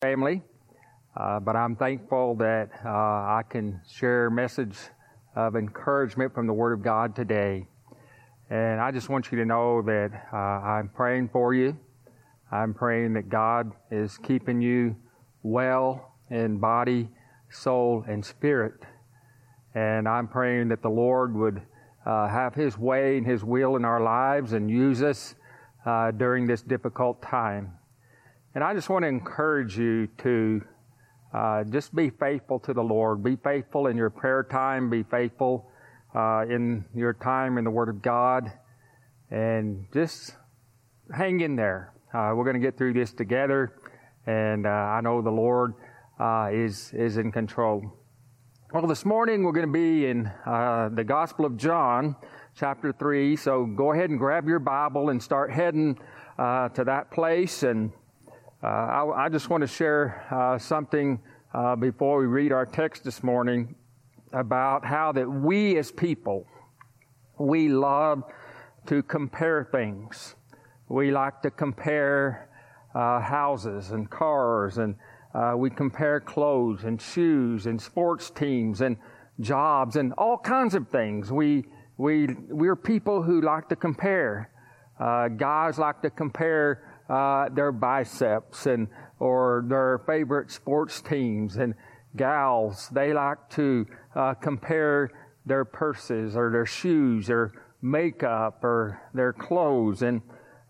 family, but I'm thankful that I can share a message of encouragement from the Word of God today. And I just want you to know that I'm praying for you. I'm praying that God is keeping you well in body, soul, and spirit. And I'm praying that the Lord would have His way and His will in our lives and use us during this difficult time. And I just want to encourage you to just be faithful to the Lord. Be faithful in your prayer time. Be faithful in your time in the Word of God. And just hang in there. We're going to get through this together. And I know the Lord is in control. Well, this morning we're going to be in the Gospel of John, chapter 3. So go ahead and grab your Bible and start heading to that place. And I just want to share something before we read our text this morning about how that we as people, we love to compare things. We like to compare houses and cars, and we compare clothes and shoes and sports teams and jobs and all kinds of things. We're people who like to compare. Guys like to compare their biceps or their favorite sports teams, and gals, they like to compare their purses or their shoes or makeup or their clothes, and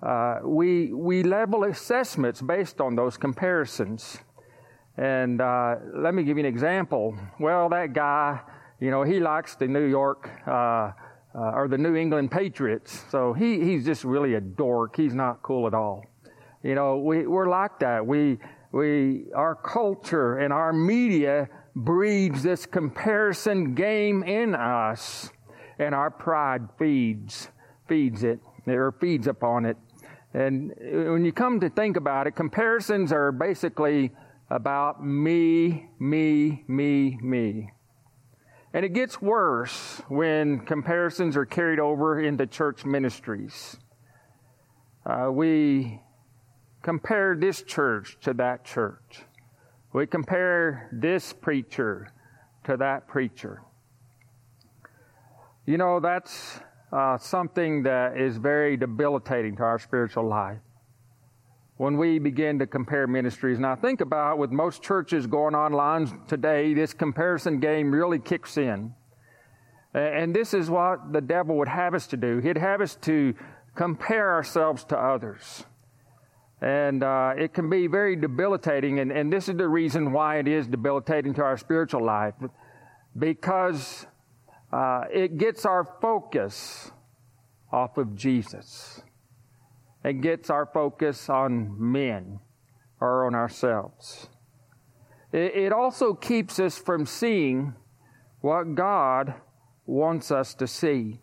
we level assessments based on those comparisons. And let me give you an example. Well, that guy, he likes the New York or the New England Patriots, so he's just really a dork. He's not cool at all. We're like that. Our culture and our media breeds this comparison game in us, and our pride feeds upon it. And when you come to think about it, comparisons are basically about me. And it gets worse when comparisons are carried over into church ministries. We compare this church to that church. We compare this preacher to that preacher. That's something that is very debilitating to our spiritual life. When we begin to compare ministries, now think about with most churches going online today, this comparison game really kicks in. And this is what the devil would have us to do. He'd have us to compare ourselves to others. And it can be very debilitating, and this is the reason why it is debilitating to our spiritual life, because it gets our focus off of Jesus. It gets our focus on men or on ourselves. It also keeps us from seeing what God wants us to see.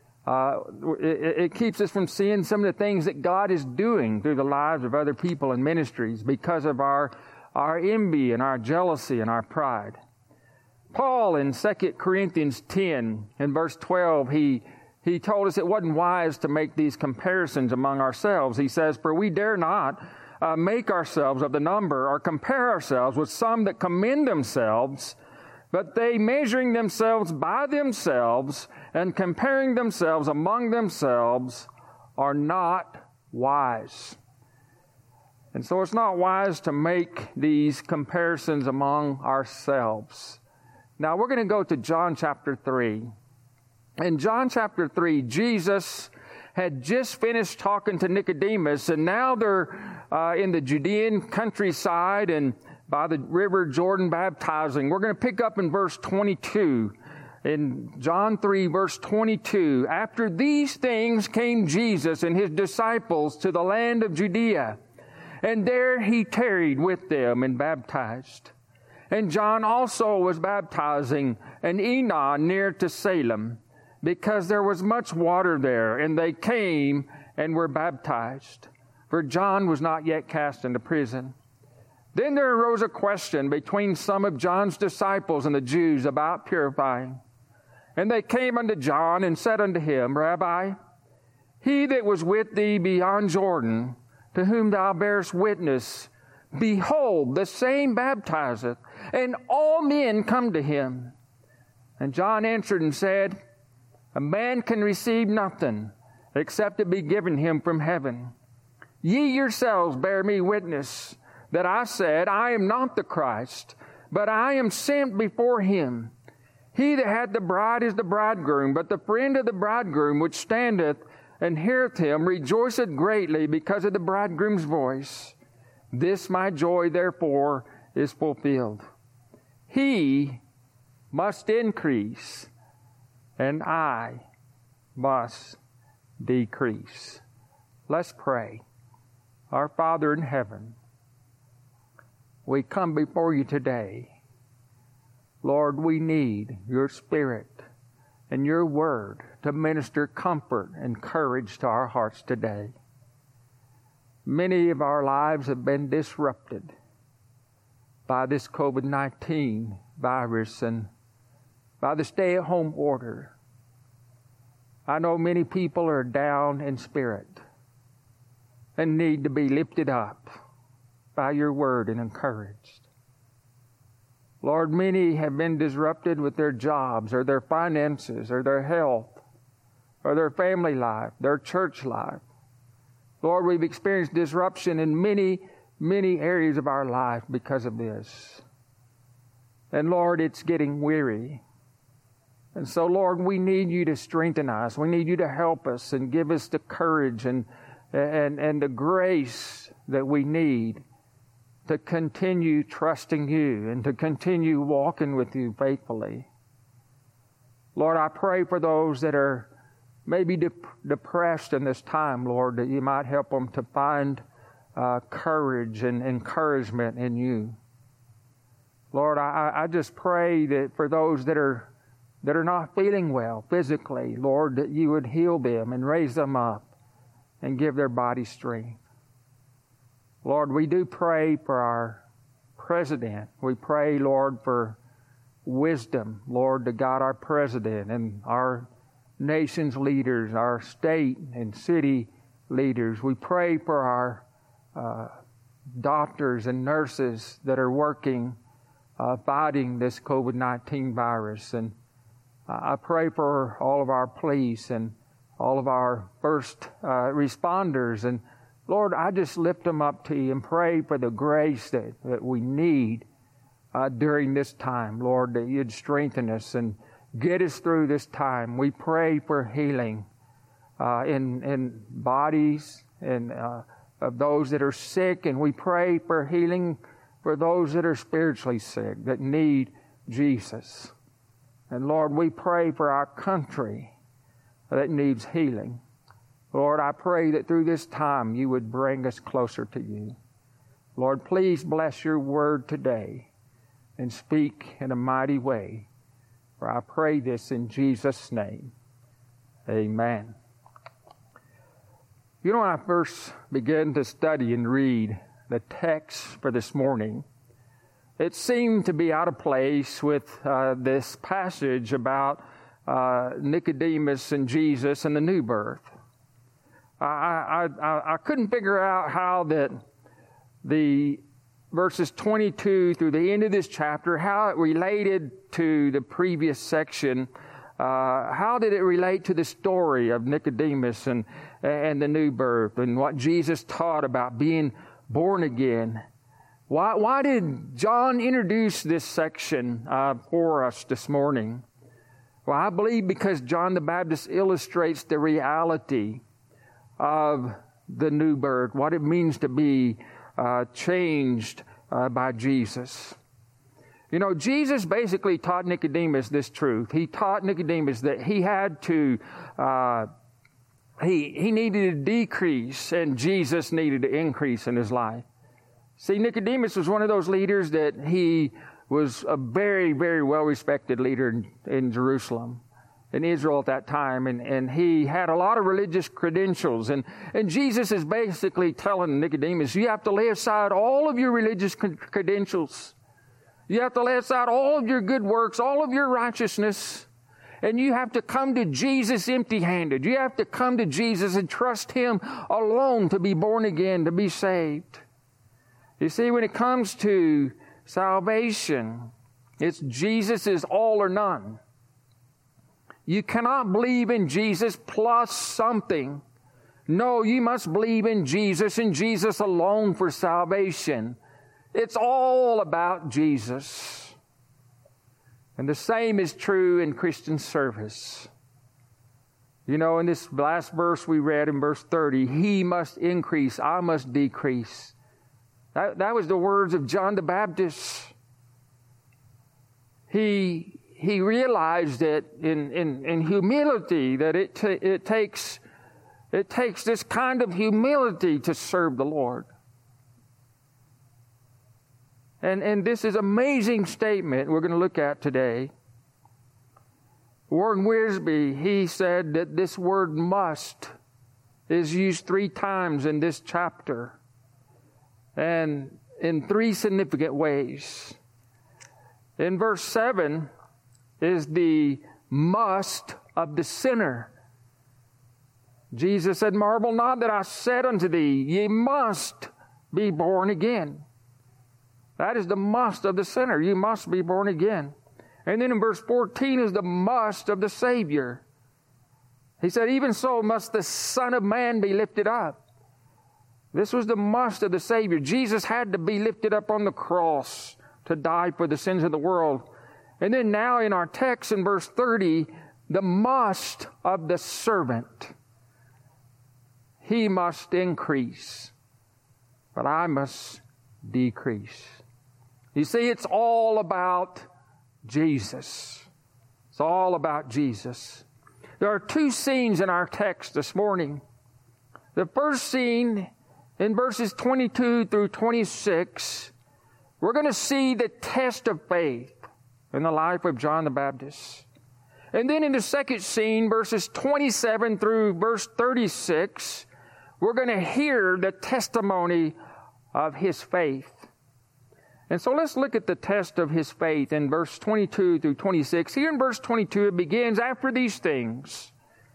It keeps us from seeing some of the things that God is doing through the lives of other people and ministries because of our envy and our jealousy and our pride. Paul in 2 Corinthians 10 in verse 12, he told us it wasn't wise to make these comparisons among ourselves. He says, "For we dare not make ourselves of the number or compare ourselves with some that commend themselves, but they measuring themselves by themselves and comparing themselves among themselves are not wise." And so it's not wise to make these comparisons among ourselves. Now we're going to go to John chapter 3. In John chapter 3, Jesus had just finished talking to Nicodemus, and now they're in the Judean countryside and by the river Jordan baptizing. We're going to pick up in verse 22. In John 3, verse 22, "After these things came Jesus and His disciples to the land of Judea, and there He tarried with them and baptized. And John also was baptizing in Enon near to Salem, because there was much water there, and they came and were baptized. For John was not yet cast into prison. Then there arose a question between some of John's disciples and the Jews about purifying. And they came unto John and said unto him, Rabbi, he that was with thee beyond Jordan, to whom thou bearest witness, Behold, the same baptizeth, and all men come to him. And John answered and said, A man can receive nothing, except it be given him from heaven. Ye yourselves bear me witness, that I said, I am not the Christ, but I am sent before him. He that hath the bride is the bridegroom, but the friend of the bridegroom which standeth and heareth him rejoiceth greatly because of the bridegroom's voice. This my joy therefore is fulfilled. He must increase, and I must decrease. Let's pray. Our Father in heaven, we come before you today. Lord, we need your Spirit and your Word to minister comfort and courage to our hearts today. Many of our lives have been disrupted by this COVID-19 virus and by the stay-at-home order. I know many people are down in spirit and need to be lifted up by your Word and encouraged. Lord, many have been disrupted with their jobs or their finances or their health or their family life, their church life. Lord, we've experienced disruption in many, many areas of our life because of this. And Lord, it's getting weary. And so, Lord, we need you to strengthen us. We need you to help us and give us the courage and the grace that we need to continue trusting you and to continue walking with you faithfully. Lord, I pray for those that are maybe depressed in this time, Lord, that you might help them to find courage and encouragement in you. Lord, I just pray that for those that are not feeling well physically, Lord, that you would heal them and raise them up and give their body strength. Lord, we do pray for our president. We pray, Lord, for wisdom, Lord, to guide our president and our nation's leaders, our state and city leaders. We pray for our doctors and nurses that are working, fighting this COVID-19 virus. And I pray for all of our police and all of our first responders. And Lord, I just lift them up to you and pray for the grace that we need during this time. Lord, that you'd strengthen us and get us through this time. We pray for healing in bodies and of those that are sick. And we pray for healing for those that are spiritually sick, that need Jesus. And Lord, we pray for our country that needs healing. Lord, I pray that through this time you would bring us closer to you. Lord, please bless your word today and speak in a mighty way. For I pray this in Jesus' name. Amen. You know, when I first began to study and read the text for this morning, it seemed to be out of place with this passage about Nicodemus and Jesus and the new birth. I couldn't figure out how that the verses 22 through the end of this chapter, how it related to the previous section. How did it relate to the story of Nicodemus and the new birth and what Jesus taught about being born again? Why did John introduce this section for us this morning? Well, I believe because John the Baptist illustrates the reality of the new birth, what it means to be changed by Jesus. You know, Jesus basically taught Nicodemus this truth. He taught Nicodemus that he had to, he needed to decrease and Jesus needed to increase in his life. See, Nicodemus was one of those leaders that he was a very, very well-respected leader in Jerusalem, in Israel at that time, and he had a lot of religious credentials. And Jesus is basically telling Nicodemus, you have to lay aside all of your religious credentials. You have to lay aside all of your good works, all of your righteousness, and you have to come to Jesus empty-handed. You have to come to Jesus and trust Him alone to be born again, to be saved. You see, when it comes to salvation, it's Jesus is all or none. You cannot believe in Jesus plus something. No, you must believe in Jesus and Jesus alone for salvation. It's all about Jesus. And the same is true in Christian service. You know, in this last verse we read in verse 30, He must increase, I must decrease. That was the words of John the Baptist. He realized it in humility, that it takes this kind of humility to serve the Lord. And this is an amazing statement we're going to look at today. Warren Wiersbe, he said that this word must is used 3 times in this chapter, and in 3 significant ways. In verse 7 is the must of the sinner. Jesus said, "Marvel not that I said unto thee, ye must be born again." That is the must of the sinner. You must be born again. And then in verse 14 is the must of the Savior. He said, "Even so must the Son of Man be lifted up." This was the must of the Savior. Jesus had to be lifted up on the cross to die for the sins of the world. And then now in our text in verse 30, the must of the servant. He must increase, but I must decrease. You see, it's all about Jesus. It's all about Jesus. There are 2 scenes in our text this morning. The first scene in verses 22 through 26, we're going to see the test of faith in the life of John the Baptist. And then in the second scene, verses 27 through verse 36, we're going to hear the testimony of his faith. And so let's look at the test of his faith in verse 22 through 26. Here in verse 22, it begins, "After these things."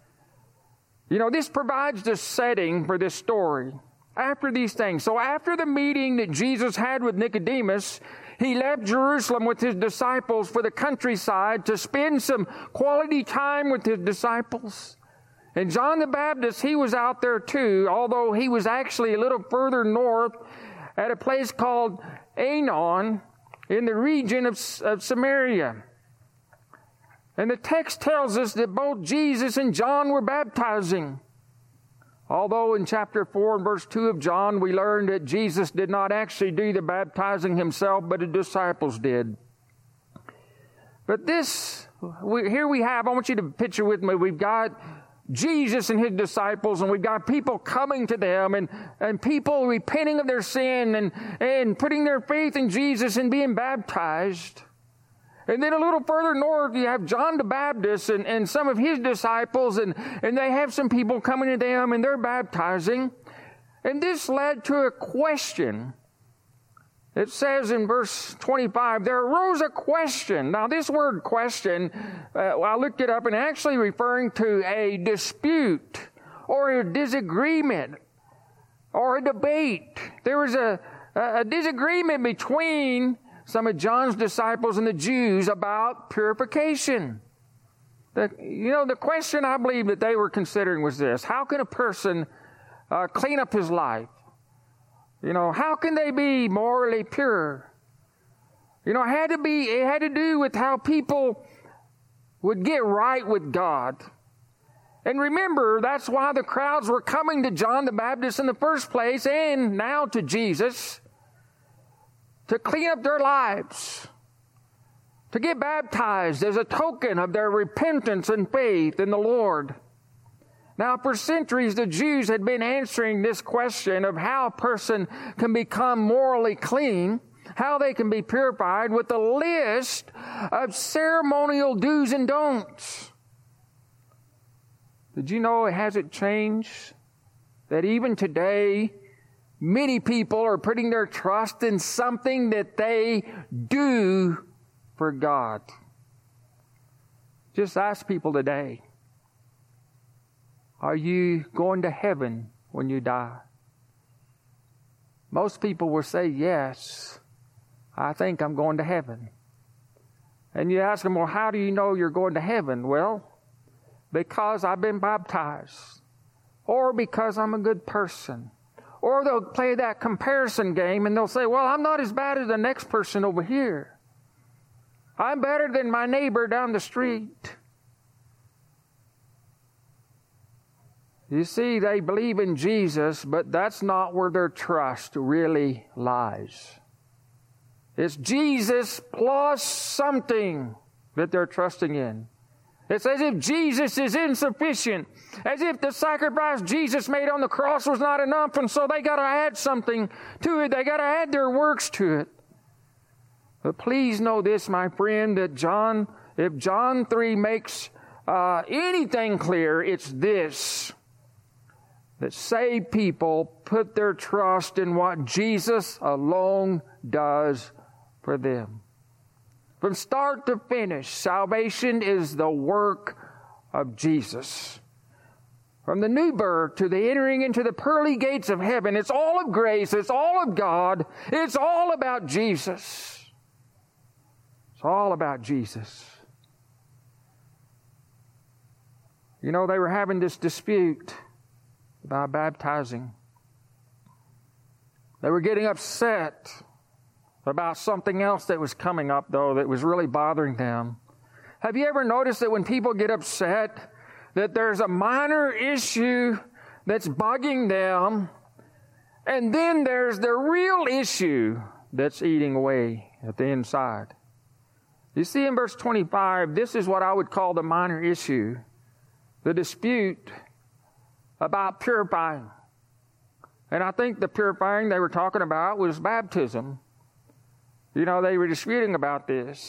You know, this provides the setting for this story. After these things. So after the meeting that Jesus had with Nicodemus, he left Jerusalem with his disciples for the countryside to spend some quality time with his disciples. And John the Baptist, he was out there too, although he was actually a little further north at a place called Aenon in the region of Samaria. And the text tells us that both Jesus and John were baptizing. Although in chapter 4 and verse 2 of John, we learned that Jesus did not actually do the baptizing himself, but the disciples did. But here we have, I want you to picture with me, we've got Jesus and his disciples, and we've got people coming to them, and people repenting of their sin and putting their faith in Jesus and being baptized. And then a little further north, you have John the Baptist and some of his disciples, and they have some people coming to them, and they're baptizing. And this led to a question. It says in verse 25, there arose a question. Now, this word question, I looked it up, and actually referring to a dispute or a disagreement or a debate. There was a disagreement between some of John's disciples and the Jews about purification. The question I believe that they were considering was this: how can a person clean up his life? How can they be morally pure? It had to do with how people would get right with God. And remember, that's why the crowds were coming to John the Baptist in the first place, and now to Jesus, to clean up their lives, to get baptized as a token of their repentance and faith in the Lord. Now, for centuries, the Jews had been answering this question of how a person can become morally clean, how they can be purified, with a list of ceremonial do's and don'ts. Did you know it hasn't changed? That even today, many people are putting their trust in something that they do for God. Just ask people today, are you going to heaven when you die? most people will say, yes, I think I'm going to heaven. And you ask them, well, how do you know you're going to heaven? Well, because I've been baptized, or because I'm a good person. Or they'll play that comparison game and they'll say, well, I'm not as bad as the next person over here. I'm better than my neighbor down the street. You see, they believe in Jesus, but that's not where their trust really lies. It's Jesus plus something that they're trusting in. It's as if Jesus is insufficient, as if the sacrifice Jesus made on the cross was not enough, and so they got to add something to it. They got to add their works to it. But please know this, my friend, that if John 3 makes anything clear, it's this: that saved people put their trust in what Jesus alone does for them. From start to finish, salvation is the work of Jesus. From the new birth to the entering into the pearly gates of heaven, it's all of grace, it's all of God, it's all about Jesus. It's all about Jesus. You know, they were having this dispute about baptizing. They were getting upset about something else that was coming up, though, that was really bothering them. Have you ever noticed that when people get upset, that there's a minor issue that's bugging them, and then there's the real issue that's eating away at the inside? You see, in verse 25, this is what I would call the minor issue, the dispute about purifying. And I think the purifying they were talking about was baptism. You know, they were disputing about this.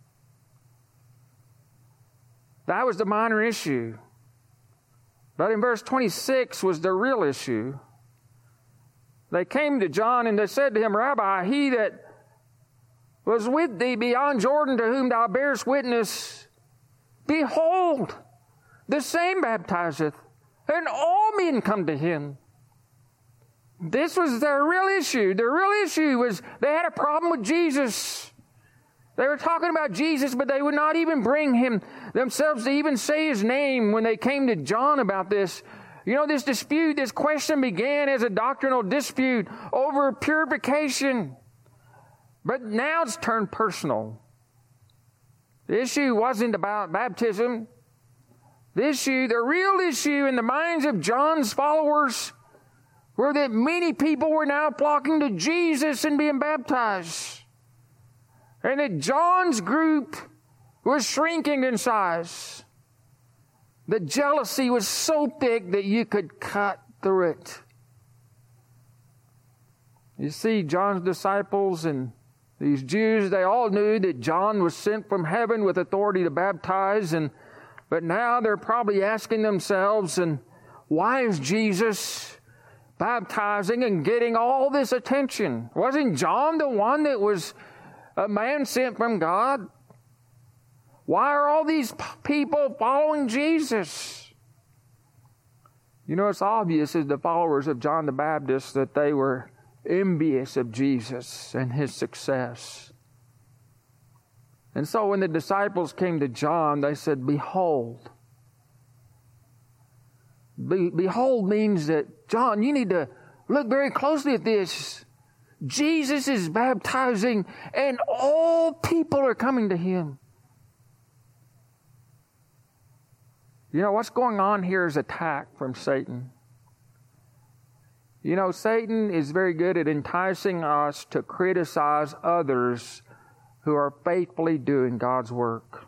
That was the minor issue. But in verse 26 was the real issue. They came to John and they said to him, Rabbi, he that was with thee beyond Jordan, to whom thou bearest witness, behold, the same baptizeth, and all men come to him. This was their real issue. Their real issue was they had a problem with Jesus. They were talking about Jesus, but they would not even bring him themselves to even say his name when they came to John about this. You know, this dispute, this question began as a doctrinal dispute over purification. But now it's turned personal. The issue wasn't about baptism. The real issue in the minds of John's followers were that many people were now flocking to Jesus and being baptized. And that John's group was shrinking in size. The jealousy was so thick that you could cut through it. You see, John's disciples and these Jews, they all knew that John was sent from heaven with authority to baptize, but now they're probably asking themselves, and why is Jesus baptizing and getting all this attention? Wasn't John the one that was a man sent from God? Why are all these people following Jesus? You know, it's obvious as the followers of John the Baptist that they were envious of Jesus and his success. And so when the disciples came to John, they said, behold. Behold means that, John, you need to look very closely at this. Jesus is baptizing and all people are coming to him. You know, what's going on here is attack from Satan. You know, Satan is very good at enticing us to criticize others who are faithfully doing God's work.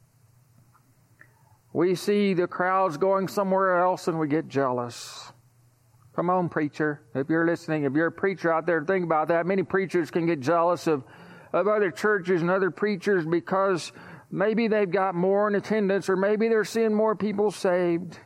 We see the crowds going somewhere else and we get jealous. Come on, preacher. If you're listening, if you're a preacher out there, think about that. Many preachers can get jealous of other churches and other preachers because maybe they've got more in attendance or maybe they're seeing more people saved.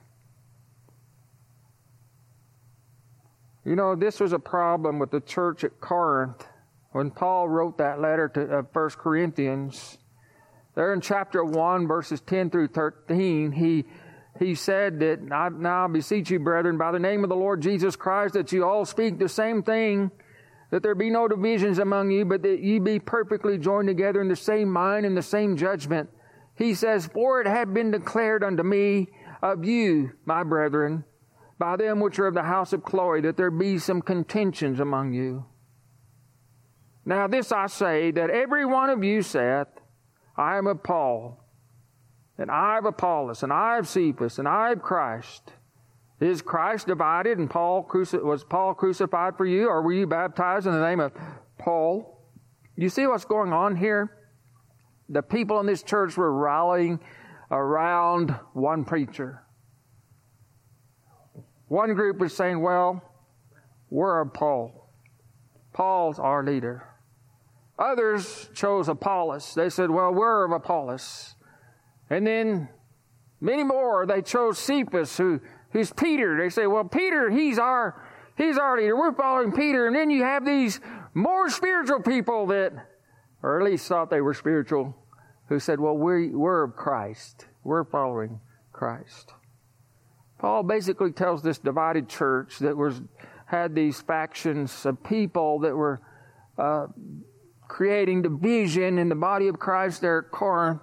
You know, this was a problem with the church at Corinth when Paul wrote that letter to 1 Corinthians. There in chapter 1, verses 10 through 13, he said that, now I beseech you, brethren, by the name of the Lord Jesus Christ, that you all speak the same thing, that there be no divisions among you, but that ye be perfectly joined together in the same mind and the same judgment. He says, for it had been declared unto me of you, my brethren, by them which are of the house of Chloe, that there be some contentions among you. Now this I say, that every one of you saith, I am of Paul, and I of Apollos, and I of Cephas, and I of Christ. Is Christ divided, and was Paul crucified for you, or were you baptized in the name of Paul? You see what's going on here? The people in this church were rallying around one preacher. One group was saying, well, we're of Paul. Paul's our leader. Others chose Apollos. They said, well, we're of Apollos. And then many more, they chose Cephas, who's Peter. They say, well, Peter, he's our leader. We're following Peter. And then you have these more spiritual people that, or at least thought they were spiritual, who said, well, we're of Christ. We're following Christ. Paul basically tells this divided church that had these factions of people that were creating division in the body of Christ there at Corinth.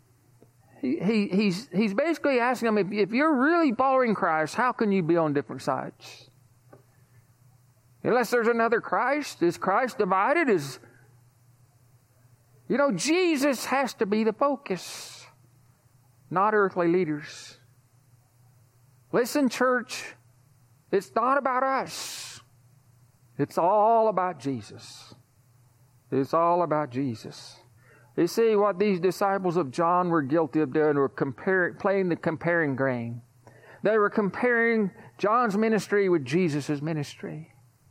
He's basically asking them, if you're really following Christ, how can you be on different sides? Unless there's another Christ, is Christ divided? Jesus has to be the focus, not earthly leaders. Listen, church, it's not about us. It's all about Jesus. It's all about Jesus. You see, what these disciples of John were guilty of doing were playing the comparing game. They were comparing John's ministry with Jesus' ministry.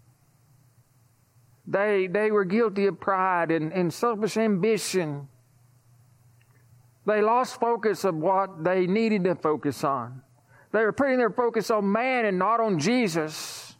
They were guilty of pride and selfish ambition. They lost focus of what they needed to focus on. They were putting their focus on man and not on Jesus.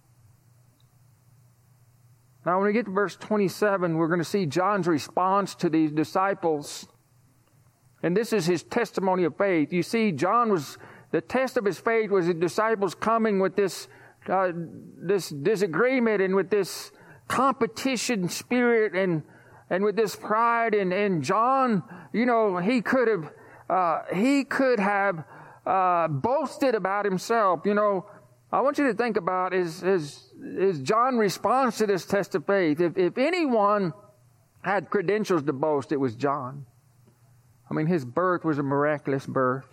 Now, when we get to verse 27, we're going to see John's response to these disciples. And this is his testimony of faith. You see, the test of his faith was the disciples coming with this disagreement and with this competition spirit and with this pride. And John, he could have boasted about himself. I want you to think about is John responds to this test of faith. If anyone had credentials to boast, it was John. I mean, his birth was a miraculous birth.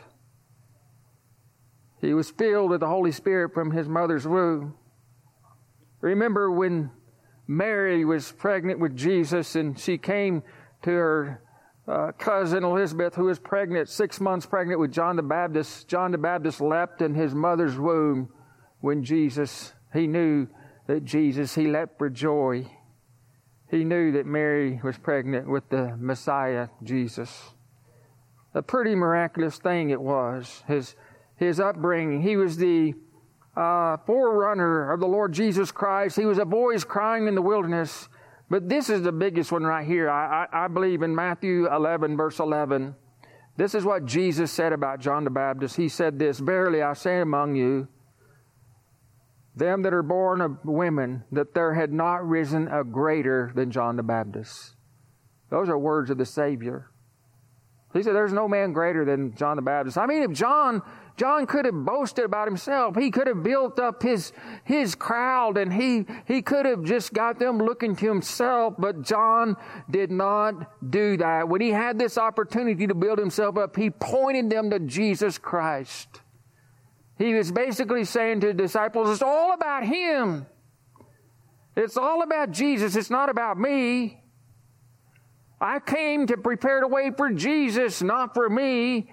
He was filled with the Holy Spirit from his mother's womb. Remember when Mary was pregnant with Jesus and she came to her cousin Elizabeth, who was pregnant, 6 months pregnant with John the Baptist. John the Baptist leapt in his mother's womb when he knew that he leapt for joy. He knew that Mary was pregnant with the Messiah, Jesus. A pretty miraculous thing it was, his upbringing. He was the forerunner of the Lord Jesus Christ. He was a voice crying in the wilderness. But this is the biggest one right here. I believe in Matthew 11, verse 11. This is what Jesus said about John the Baptist. He said this, verily I say among you, them that are born of women, that there had not risen a greater than John the Baptist. Those are words of the Savior. He said, there's no man greater than John the Baptist. I mean, if John could have boasted about himself, he could have built up his crowd, and he could have just got them looking to himself, but John did not do that. When he had this opportunity to build himself up, he pointed them to Jesus Christ. He was basically saying to the disciples, it's all about him. It's all about Jesus. It's not about me. I came to prepare the way for Jesus, not for me.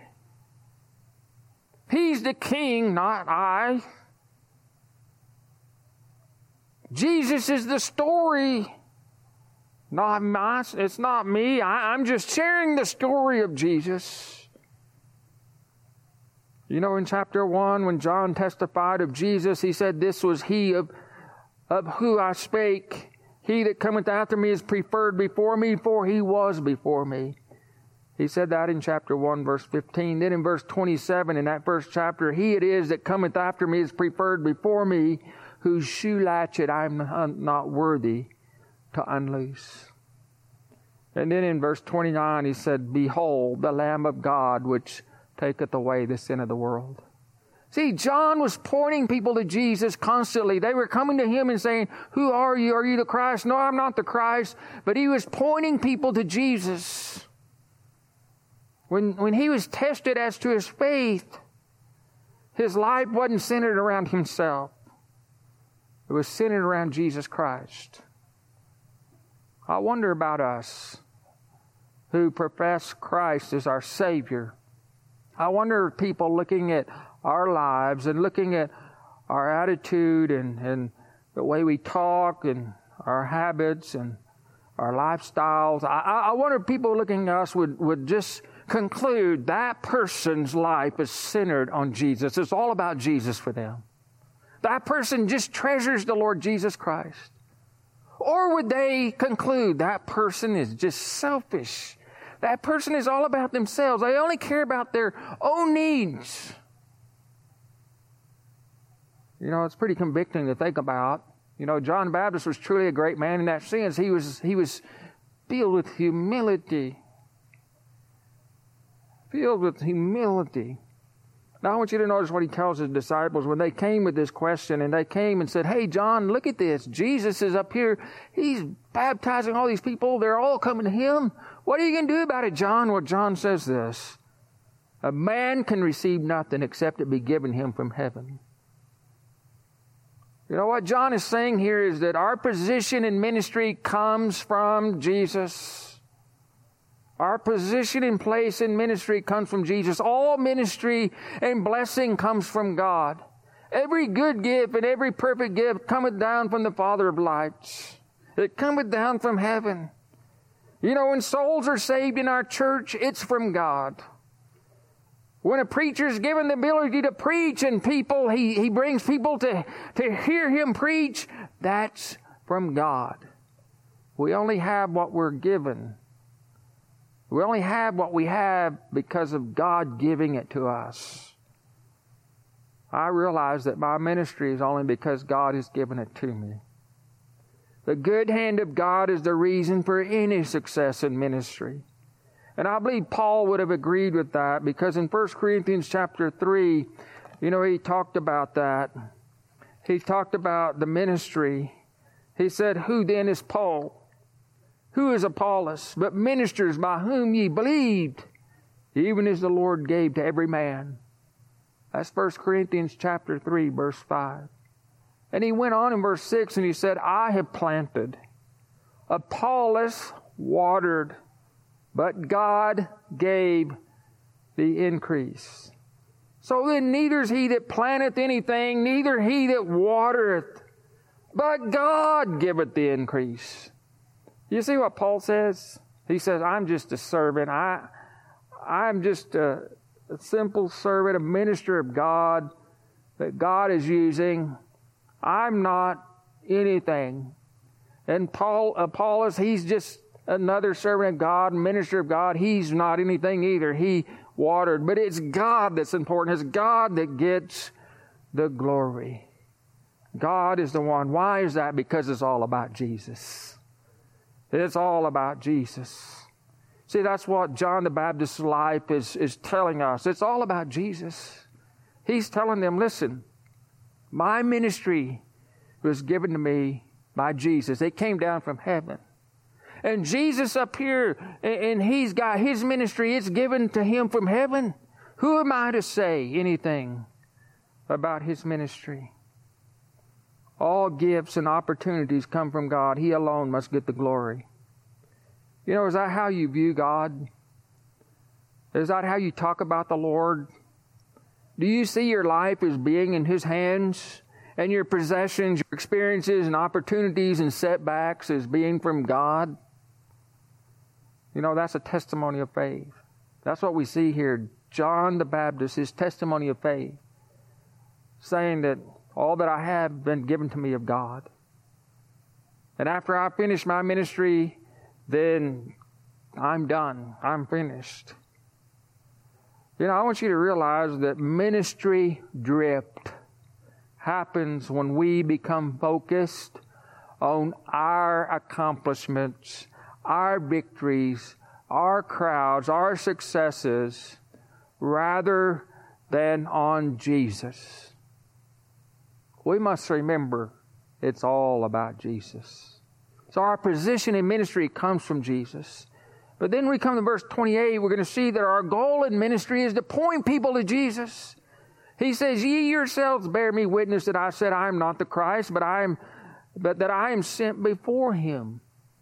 He's the king, not I. Jesus is the story, not mine. It's not me. I'm just sharing the story of Jesus. In chapter 1, when John testified of Jesus, he said, this was he of who I spake. He that cometh after me is preferred before me, for he was before me. He said that in chapter 1, verse 15. Then in verse 27, in that first chapter, he it is that cometh after me is preferred before me, whose shoe latchet I am not worthy to unloose. And then in verse 29, he said, "Behold, the Lamb of God, which taketh away the sin of the world." See, John was pointing people to Jesus constantly. They were coming to him and saying, "Who are you? Are you the Christ?" "No, I'm not the Christ." But he was pointing people to Jesus. When he was tested as to his faith, his life wasn't centered around himself. It was centered around Jesus Christ. I wonder about us who profess Christ as our Savior. I wonder if people looking at our lives and looking at our attitude and the way we talk and our habits and our lifestyles, I wonder if people looking at us would just conclude that person's life is centered on Jesus. It's all about Jesus for them. That person just treasures the Lord Jesus Christ. Or would they conclude that person is just selfish? That person is all about themselves. They only care about their own needs. You know, it's pretty convicting to think about. You know, John the Baptist was truly a great man in that sense. He was filled with humility. Filled with humility. Now, I want you to notice what he tells his disciples when they came with this question, and they came and said, "Hey, John, look at this. Jesus is up here. He's baptizing all these people. They're all coming to him. What are you going to do about it, John?" Well, John says this: "A man can receive nothing except it be given him from heaven." You know what John is saying here is that our position in ministry comes from Jesus. Our position and place in ministry comes from Jesus. All ministry and blessing comes from God. Every good gift and every perfect gift cometh down from the Father of lights. It cometh down from heaven. You know, when souls are saved in our church, it's from God. When a preacher is given the ability to preach and people, he brings people to hear him preach, that's from God. We only have what we're given. We only have what we have because of God giving it to us. I realize that my ministry is only because God has given it to me. The good hand of God is the reason for any success in ministry. And I believe Paul would have agreed with that, because in 1 Corinthians chapter 3, you know, he talked about that. He talked about the ministry. He said, "Who then is Paul? Who is Apollos, but ministers by whom ye believed, even as the Lord gave to every man." That's 1 Corinthians chapter 3, verse 5. And he went on in verse 6 and he said, "I have planted, Apollos watered, but God gave the increase. So then neither is he that planteth anything, neither he that watereth, but God giveth the increase." You see what Paul says? He says, "I'm just a servant. I'm just a simple servant, a minister of God that God is using. I'm not anything." And Apollos, he's just another servant of God, minister of God. He's not anything either. He watered. But it's God that's important. It's God that gets the glory. God is the one. Why is that? Because it's all about Jesus. It's all about Jesus. See, that's what John the Baptist's life is telling us. It's all about Jesus. He's telling them, listen, my ministry was given to me by Jesus. It came down from heaven. And Jesus up here, and he's got his ministry, it's given to him from heaven. Who am I to say anything about his ministry? All gifts and opportunities come from God. He alone must get the glory. You know, is that how you view God? Is that how you talk about the Lord? Do you see your life as being in his hands, and your possessions, your experiences and opportunities and setbacks as being from God? You know, that's a testimony of faith. That's what we see here. John the Baptist, his testimony of faith, saying that all that I have been given to me of God. And after I finish my ministry, then I'm done. I'm finished. You know, I want you to realize that ministry drift happens when we become focused on our accomplishments, our victories, our crowds, our successes, rather than on Jesus. We must remember it's all about Jesus. So our position in ministry comes from Jesus. But then we come to verse 28, we're going to see that our goal in ministry is to point people to Jesus. He says, ye yourselves bear me witness that I said I am not the Christ, but that I am sent before him.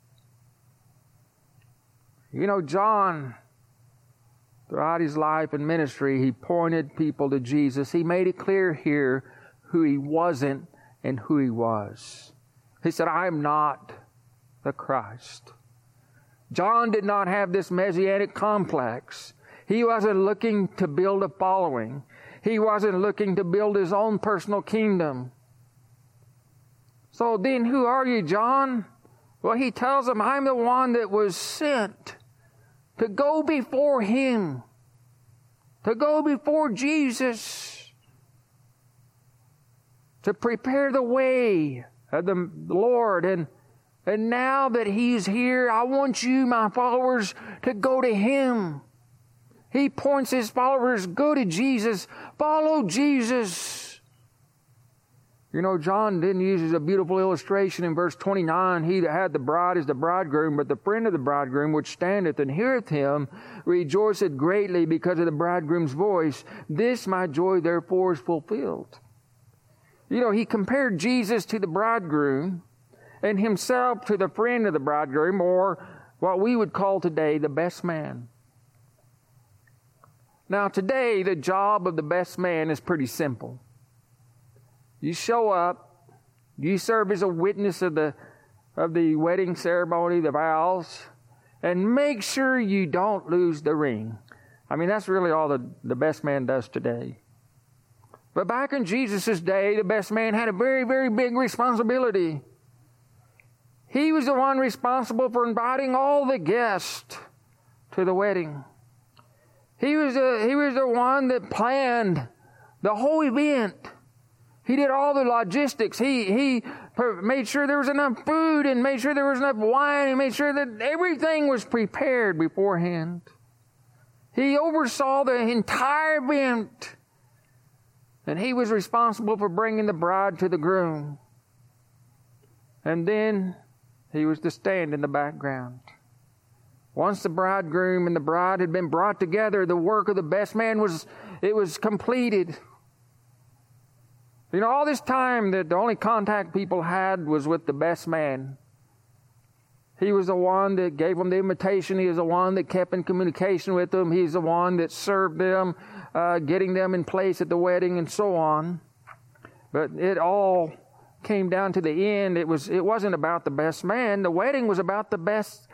You know, John, throughout his life and ministry, he pointed people to Jesus. He made it clear here who he wasn't and who he was. He said, I am not the Christ. John did not have this messianic complex. He wasn't looking to build a following. He wasn't looking to build his own personal kingdom. So then who are you, John? Well, he tells them, I'm the one that was sent to go before him, to go before Jesus, to prepare the way of the Lord. And now that he's here, I want you, my followers, to go to him. He points his followers, go to Jesus, follow Jesus. You know, John then uses a beautiful illustration in verse 29. He that had the bride is the bridegroom, but the friend of the bridegroom, which standeth and heareth him, rejoiceth greatly because of the bridegroom's voice. This my joy therefore is fulfilled. You know, he compared Jesus to the bridegroom and himself to the friend of the bridegroom, or what we would call today the best man. Now today, the job of the best man is pretty simple. You show up, you serve as a witness of the wedding ceremony, the vows, and make sure you don't lose the ring. I mean, that's really all the best man does today. But back in Jesus' day, the best man had a very, very big responsibility. He was the one responsible for inviting all the guests to the wedding. He was the one that planned the whole event. He did all the logistics. He made sure there was enough food and made sure there was enough wine and made sure that everything was prepared beforehand. He oversaw the entire event. And he was responsible for bringing the bride to the groom. And then he was to stand in the background. Once the bridegroom and the bride had been brought together, the work of the best man was completed. You know, all this time that the only contact people had was with the best man. He was the one that gave them the invitation. He was the one that kept in communication with them. He's the one that served them, getting them in place at the wedding and so on. But it all came down to the end. It wasn't about the best man. The wedding was about the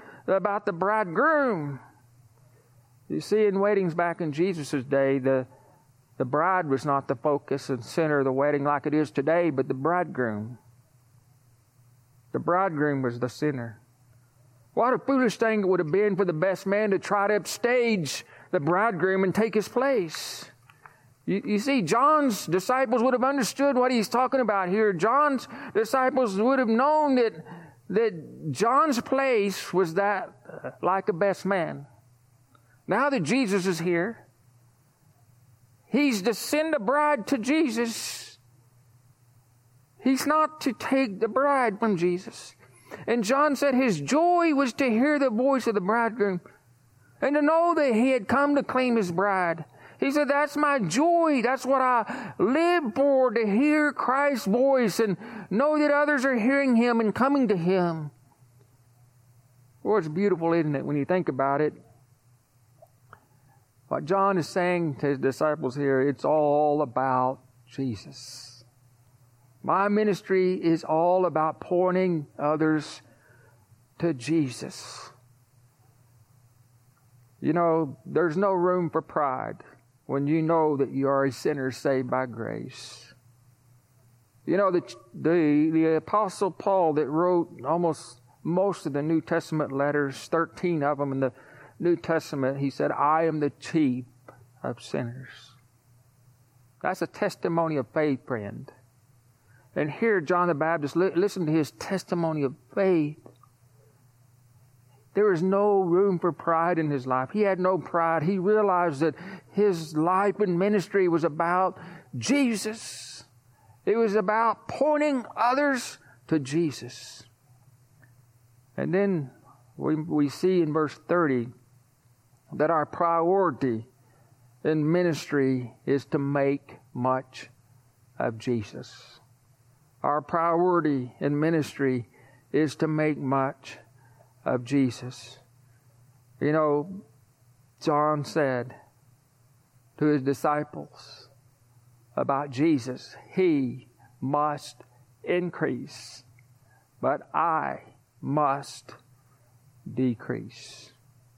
bridegroom. You see, in weddings back in Jesus' day, the bride was not the focus and center of the wedding like it is today, but the bridegroom. The bridegroom was the center. What a foolish thing it would have been for the best man to try to upstage the bridegroom and take his place. You see, John's disciples would have understood what he's talking about here. John's disciples would have known that John's place was that like a best man. Now that Jesus is here, he's to send a bride to Jesus. He's not to take the bride from Jesus. And John said his joy was to hear the voice of the bridegroom and to know that he had come to claim his bride. He said, that's my joy. That's what I live for, to hear Christ's voice and know that others are hearing him and coming to him. Well, it's beautiful, isn't it, when you think about it? What John is saying to his disciples here, it's all about Jesus. My ministry is all about pointing others to Jesus. You know, there's no room for pride when you know that you are a sinner saved by grace. You know, the Apostle Paul that wrote almost most of the New Testament letters, 13 of them in the New Testament, he said, I am the chief of sinners. That's a testimony of faith, friend. And here, John the Baptist, listen to his testimony of faith. There was no room for pride in his life. He had no pride. He realized that his life and ministry was about Jesus. It was about pointing others to Jesus. And then we see in verse 30 that our priority in ministry is to make much of Jesus. Our priority in ministry is to make much of Jesus. You know, John said to his disciples about Jesus, He must increase, but I must decrease.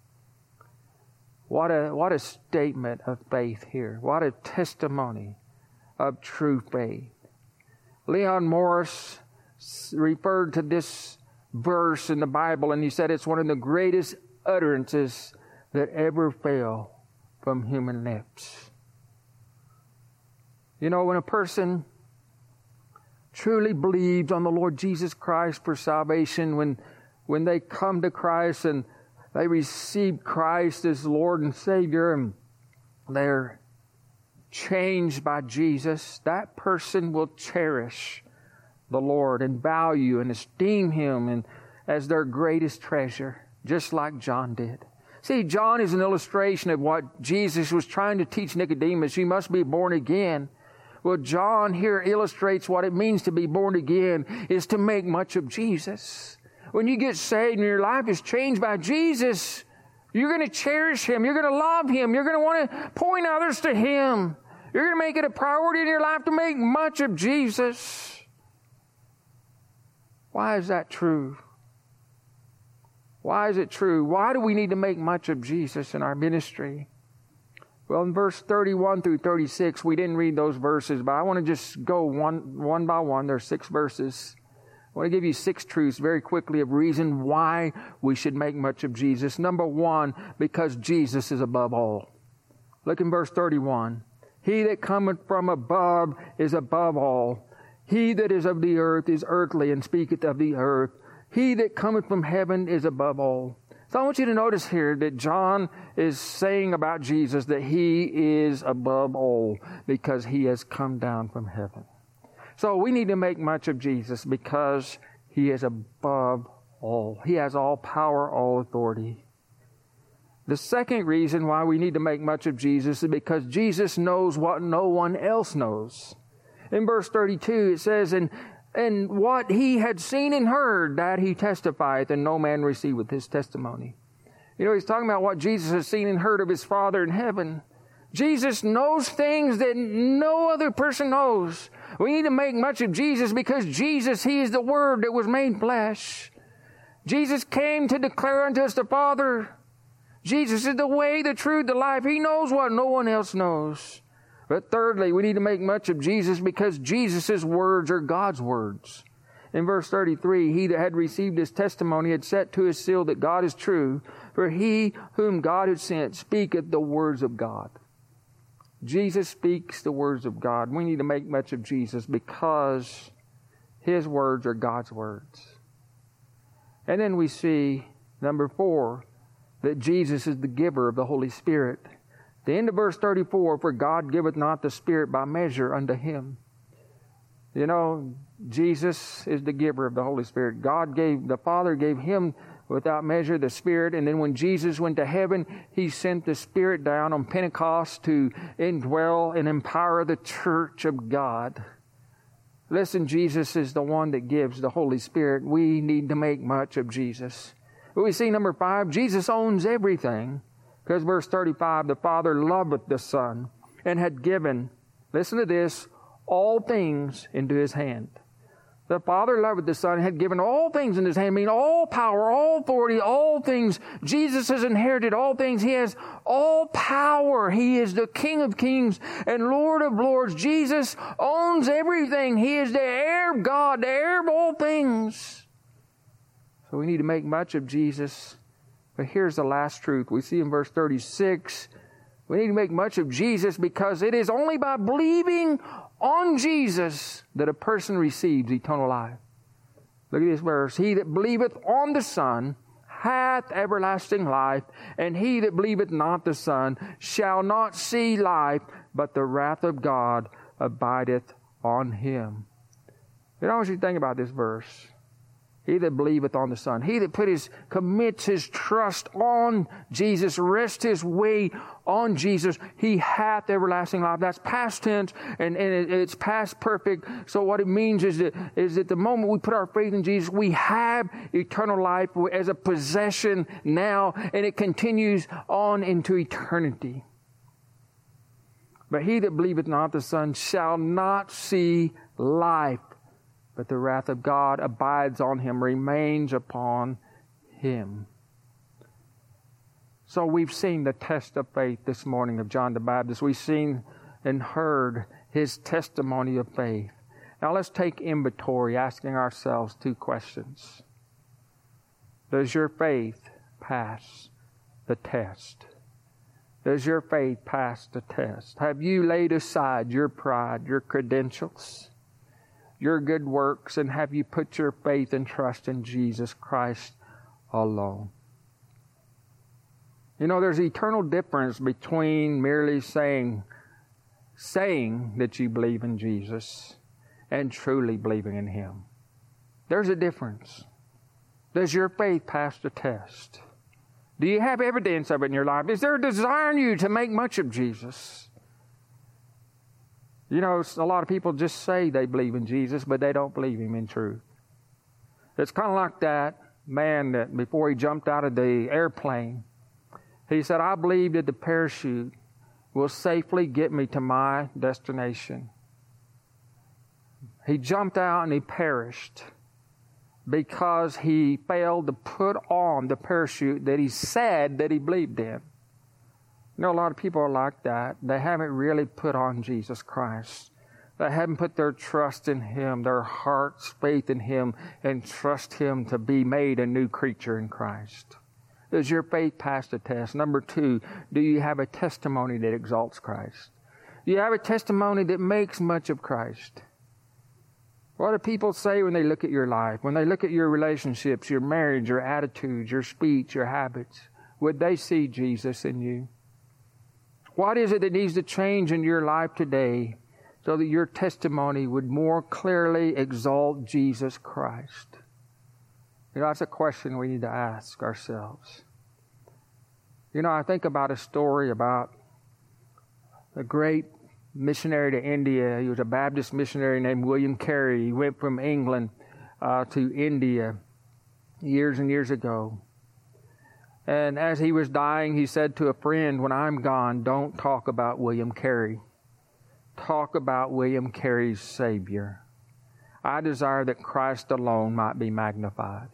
What a statement of faith here. What a testimony of true faith. Leon Morris referred to this verse in the Bible, and he said it's one of the greatest utterances that ever fell from human lips. You know, when a person truly believes on the Lord Jesus Christ for salvation, when they come to Christ and they receive Christ as Lord and Savior, and they're changed by Jesus, that person will cherish the Lord and value and esteem Him and as their greatest treasure, just like John did. See, John is an illustration of what Jesus was trying to teach Nicodemus. You must be born again. Well, John here illustrates what it means to be born again, is to make much of Jesus. When you get saved and your life is changed by Jesus, you're going to cherish Him. You're going to love Him. You're going to want to point others to Him. You're going to make it a priority in your life to make much of Jesus. Why is that true? Why is it true? Why do we need to make much of Jesus in our ministry? Well, in verse 31 through 36, we didn't read those verses, but I want to just go one by one. There are 6 verses. I want to give you 6 truths very quickly of reason why we should make much of Jesus. Number 1, because Jesus is above all. Look in verse 31. He that cometh from above is above all. He that is of the earth is earthly, and speaketh of the earth. He that cometh from heaven is above all. So I want you to notice here that John is saying about Jesus that He is above all because He has come down from heaven. So we need to make much of Jesus because He is above all. He has all power, all authority. The second reason why we need to make much of Jesus is because Jesus knows what no one else knows. In verse 32 it says, And what He had seen and heard, that He testifieth, and no man receiveth His testimony. You know, He's talking about what Jesus has seen and heard of His Father in heaven. Jesus knows things that no other person knows. We need to make much of Jesus because Jesus, He is the Word that was made flesh. Jesus came to declare unto us the Father. Jesus is the way, the truth, the life. He knows what no one else knows. But thirdly, we need to make much of Jesus because Jesus' words are God's words. In verse 33, He that had received His testimony had set to His seal that God is true, for He whom God had sent speaketh the words of God. Jesus speaks the words of God. We need to make much of Jesus because His words are God's words. And then we see, number 4, that Jesus is the giver of the Holy Spirit. The end of verse 34, for God giveth not the Spirit by measure unto Him. You know, Jesus is the giver of the Holy Spirit. The Father gave Him without measure the Spirit. And then when Jesus went to heaven, He sent the Spirit down on Pentecost to indwell and empower the church of God. Listen, Jesus is the one that gives the Holy Spirit. We need to make much of Jesus. But we see number 5, Jesus owns everything. Because verse 35, the Father loveth the Son and had given, listen to this, all things into His hand. The Father loveth the Son and had given all things into His hand, meaning all power, all authority, all things. Jesus has inherited all things. He has all power. He is the King of kings and Lord of lords. Jesus owns everything. He is the heir of God, the heir of all things. So we need to make much of Jesus. But here's the last truth. We see in verse 36, we need to make much of Jesus because it is only by believing on Jesus that a person receives eternal life. Look at this verse. He that believeth on the Son hath everlasting life, and he that believeth not the Son shall not see life, but the wrath of God abideth on him. You know, I want you to think about this verse. He that believeth on the Son. He that commits his trust on Jesus, rests his way on Jesus, he hath everlasting life. That's past tense, and it's past perfect. So what it means is that the moment we put our faith in Jesus, we have eternal life as a possession now, and it continues on into eternity. But he that believeth not the Son shall not see life, but the wrath of God abides on him, remains upon him. So we've seen the test of faith this morning of John the Baptist. We've seen and heard his testimony of faith. Now let's take inventory, asking ourselves 2 questions. Does your faith pass the test? Does your faith pass the test? Have you laid aside your pride, your credentials, your good works, and have you put your faith and trust in Jesus Christ alone? You know, there's an eternal difference between merely saying that you believe in Jesus and truly believing in Him. There's a difference. Does your faith pass the test? Do you have evidence of it in your life? Is there a desire in you to make much of Jesus? You know, a lot of people just say they believe in Jesus, but they don't believe Him in truth. It's kind of like that man that before he jumped out of the airplane, he said, I believe that the parachute will safely get me to my destination. He jumped out and he perished because he failed to put on the parachute that he said that he believed in. You know, a lot of people are like that. They haven't really put on Jesus Christ. They haven't put their trust in Him, their heart's faith in Him, and trust Him to be made a new creature in Christ. Does your faith pass the test? Number 2, do you have a testimony that exalts Christ? Do you have a testimony that makes much of Christ? What do people say when they look at your life, when they look at your relationships, your marriage, your attitudes, your speech, your habits? Would they see Jesus in you? What is it that needs to change in your life today so that your testimony would more clearly exalt Jesus Christ? You know, that's a question we need to ask ourselves. You know, I think about a story about a great missionary to India. He was a Baptist missionary named William Carey. He went from England to India years and years ago. And as he was dying, he said to a friend, when I'm gone, don't talk about William Carey. Talk about William Carey's Savior. I desire that Christ alone might be magnified.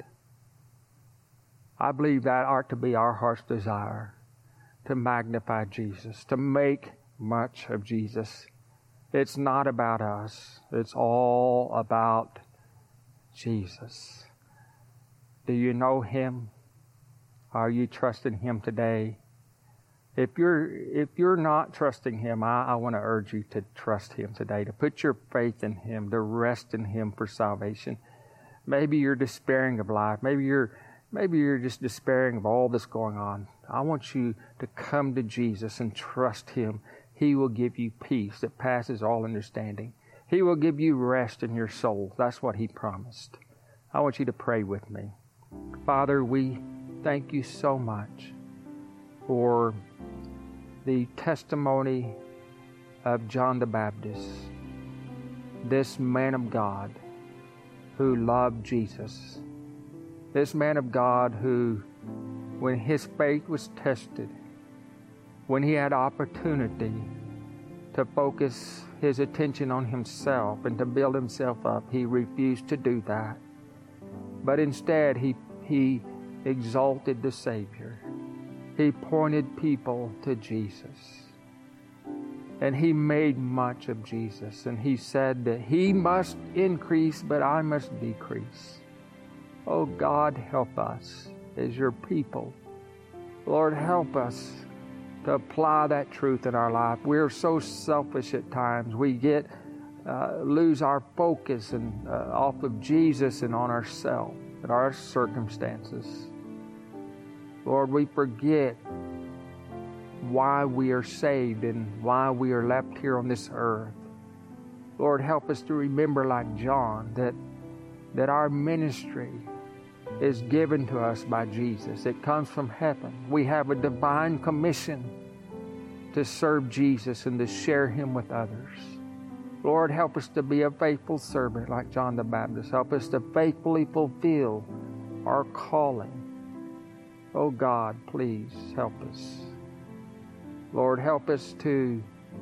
I believe that ought to be our heart's desire, to magnify Jesus, to make much of Jesus. It's not about us. It's all about Jesus. Do you know Him? Are you trusting Him today? If you're not trusting Him, I want to urge you to trust Him today, to put your faith in Him, to rest in Him for salvation. Maybe you're despairing of life. Maybe you're just despairing of all that's going on. I want you to come to Jesus and trust Him. He will give you peace that passes all understanding. He will give you rest in your soul. That's what He promised. I want you to pray with me. Father, we thank You so much for the testimony of John the Baptist, this man of God who loved Jesus. This man of God who, when his faith was tested, when he had opportunity to focus his attention on himself and to build himself up, he refused to do that. But instead, he exalted the Savior. He pointed people to Jesus. And he made much of Jesus. And he said that He must increase, but I must decrease. Oh God, help us as Your people. Lord, help us to apply that truth in our life. We're so selfish at times. We get lose our focus and off of Jesus and on ourselves and our circumstances. Lord, we forget why we are saved and why we are left here on this earth. Lord, help us to remember, like John, that our ministry is given to us by Jesus. It comes from heaven. We have a divine commission to serve Jesus and to share Him with others. Lord, help us to be a faithful servant like John the Baptist. Help us to faithfully fulfill our calling. Oh God, please help us. Lord, help us to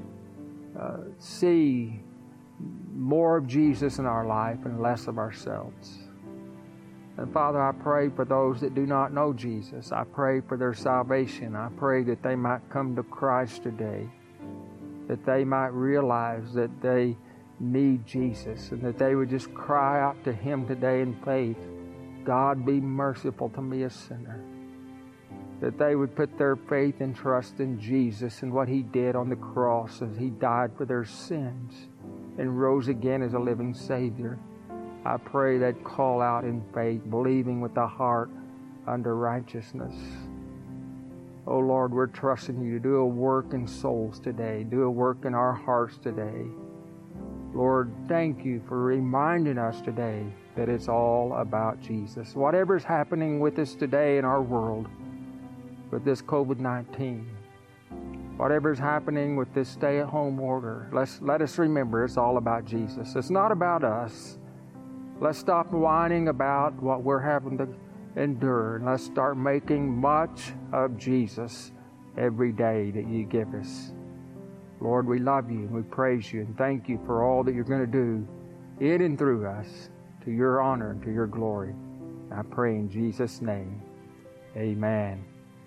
see more of Jesus in our life and less of ourselves. And Father, I pray for those that do not know Jesus. I pray for their salvation. I pray that they might come to Christ today, that they might realize that they need Jesus, and that they would just cry out to Him today in faith, God, be merciful to me, a sinner. That they would put their faith and trust in Jesus and what He did on the cross as He died for their sins and rose again as a living Savior. I pray they'd call out in faith, believing with the heart unto righteousness. Oh Lord, we're trusting You to do a work in souls today, do a work in our hearts today. Lord, thank You for reminding us today that it's all about Jesus. Whatever's happening with us today in our world, with this COVID-19, whatever's happening with this stay-at-home order, let us remember it's all about Jesus. It's not about us. Let's stop whining about what we're having to endure, and let's start making much of Jesus every day that You give us. Lord, we love You and we praise You and thank You for all that You're going to do in and through us to Your honor and to Your glory. I pray in Jesus' name. Amen.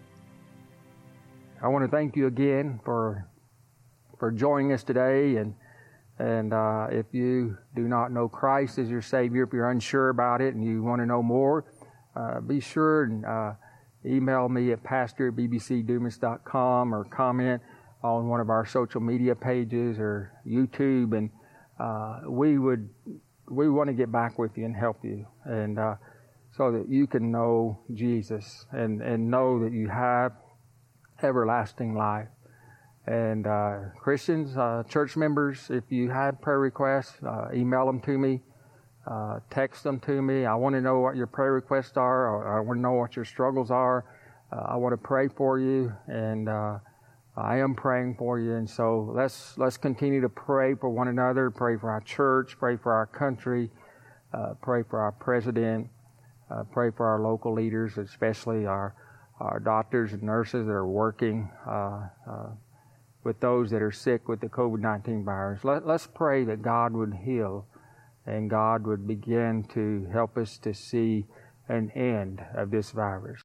I want to thank you again for joining us today. And if you do not know Christ as your Savior, if you're unsure about it and you want to know more, be sure and email me at pastor@bbcdumas.com or comment on one of our social media pages or YouTube, and we want to get back with you and help you, and so that you can know Jesus and know that you have everlasting life. And Christians, church members, if you have prayer requests, email them to me, text them to me. I want to know what your prayer requests are, or I want to know what your struggles are. I want to pray for you, and I am praying for you. And so let's continue to pray for one another, pray for our church, pray for our country, pray for our president, pray for our local leaders, especially our doctors and nurses that are working with those that are sick with the COVID-19 virus. Let's pray that God would heal and God would begin to help us to see an end of this virus.